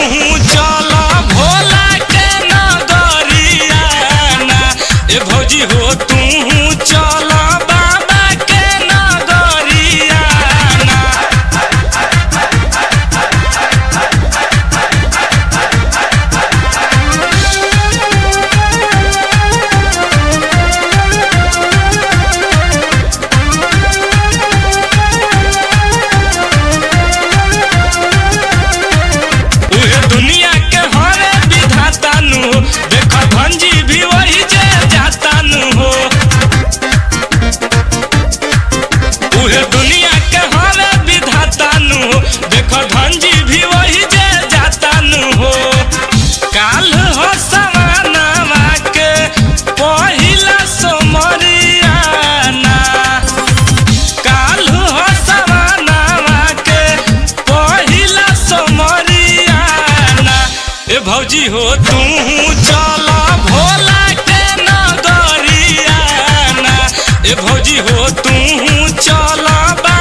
चल भोला के नगरियाना ए भौजी हो तू चल बाबा के नगरियाना। दुनिया के हरे विधाता नु देख भंजी भी वही जे जाता नु हो। उहे दुनिया के हरे विधाता नु देख भंजी भी वही जे जाता नु हो। काल हो सवानवा के पहिला सोमरियाना काल हो सवानवा के पहिला सोमरियाना ए भौजी हो तू चल भोला के नगरियाना ए भौजी हो तू चल